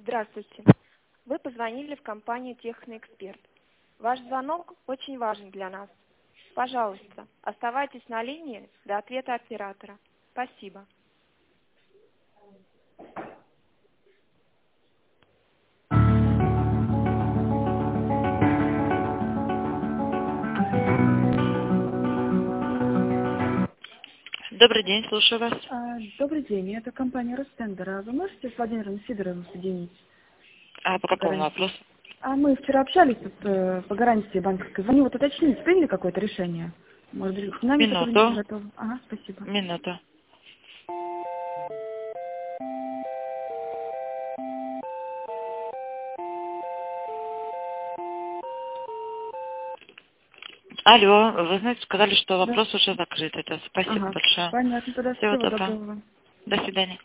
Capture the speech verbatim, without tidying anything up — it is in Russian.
Здравствуйте. Вы позвонили в компанию «Техноэксперт». Ваш звонок очень важен для нас. Пожалуйста, оставайтесь на линии до ответа оператора. Спасибо. Добрый день, слушаю вас. А, Добрый день, это компания Ростендер. А вы можете с Владимиром Сидоровым соединить? А по По какому гарантии. вопросу? А мы вчера общались тут, э, по гарантии банковской. Звоню вот уточнить, приняли какое-то решение? Может быть, динамика тоже не Минуту. готова? Ага, спасибо. Минуту. Алло, вы знаете, сказали, что Да. вопрос уже закрыт. Это спасибо Ага, большое. понятно, тогда Всего всего доброго. доброго. До свидания.